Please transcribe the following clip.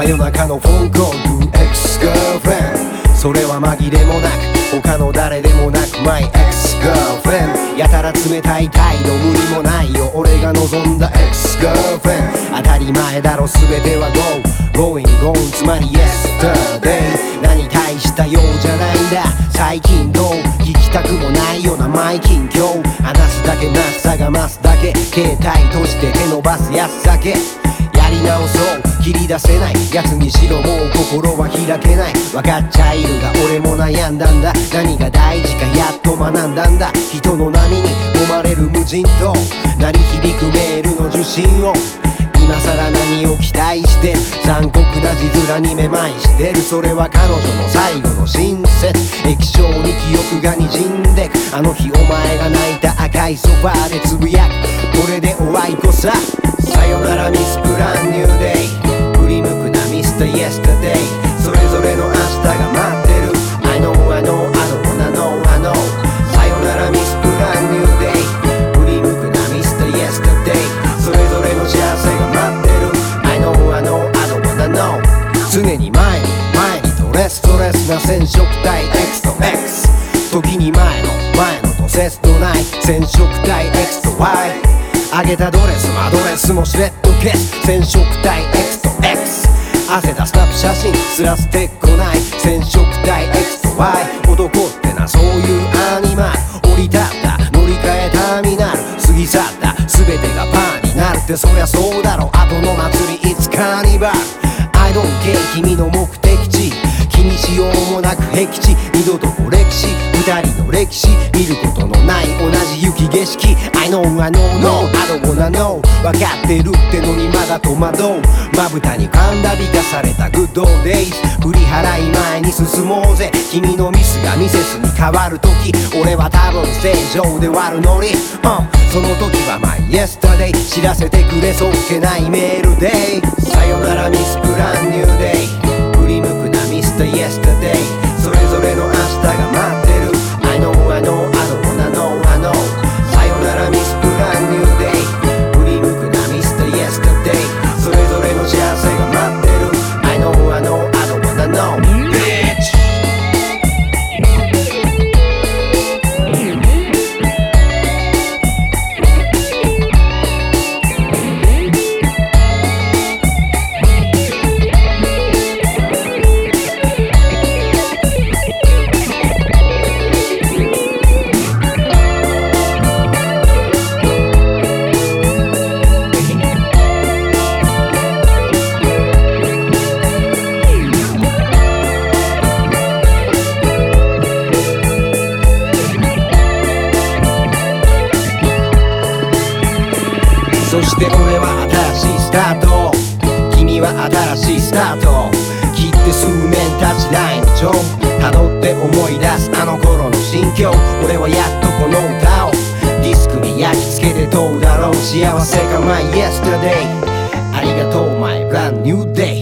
真夜中のフォンコール Ex girlfriend それは紛れもなく他の誰でもなく My ex girlfriend やたら冷たい態度無理もないよ俺が望んだ Ex girlfriend 当たり前だろ全ては Going gone つまり Yesterday 何大したようじゃないんだ最近どう聞きたくもないようなマイ近況話すだけなさが増すだけ携帯閉じて手伸ばすやつだけやり直そう切り出せない奴にしろもう心は開けない分かっちゃいるが俺も悩んだんだ何が大事かやっと学んだんだ人の波に揉まれる無人島鳴り響くメールの受信音今さら何を期待して残酷な字面にめまいしてるそれは彼女の最後の親切液晶に記憶が滲んでくあの日お前が泣いた赤いソファーでつぶやくこれでおあいこささよならミスプランニューデイ振り向くなミスターイエスタデイそれぞれの明日が待ってる I know I know I don't wanna know I know さよならミスプランニューデイ振り向くなミスターイエスタデイそれぞれの幸せが待ってる I know I know I don't wanna know 常に前にとストレスな染色体 X と X 時に前のと節とない染色体 X と Y 上げたドレスもアドレスもシレット消す染色体 X と X 汗だスナップ写真すら捨てっこない染色体 X と Y 男ってなそういうアニマル降り立った乗り換えターミナル過ぎ去った全てがパーになるってそりゃそうだろ後の祭りいつカーニバル I don't care 君の目的地気にしようもなく僻地二度と歴史二人の歴史見ることのない同じ雪景色 I know I know no I don't wanna know 分かってるってのにまだ戸惑うまぶたに浮かんだ美化された Good old days 振り払い前に進もうぜ君のミスがミセスに変わる時俺は多分正常で割るのに、その時は My yesterday 知らせてくれそっけないメールでさよならミスプランニューデイ振り向くなミスターイエスタデイそれぞれの明日が待ってる I know I know I don't wanna know I know さよならミスプランニューデイ振り向くなミスターイエスタデイそれぞれの幸せが待ってる I know I know I don't wanna know Bitchそして俺は新しいスタート君は新しいスタート切って数年タッチライン上辿って思い出すあの頃の心境俺はやっとこの歌をディスクに焼き付けてどうだろう幸せか My yesterday ありがとう My brand new day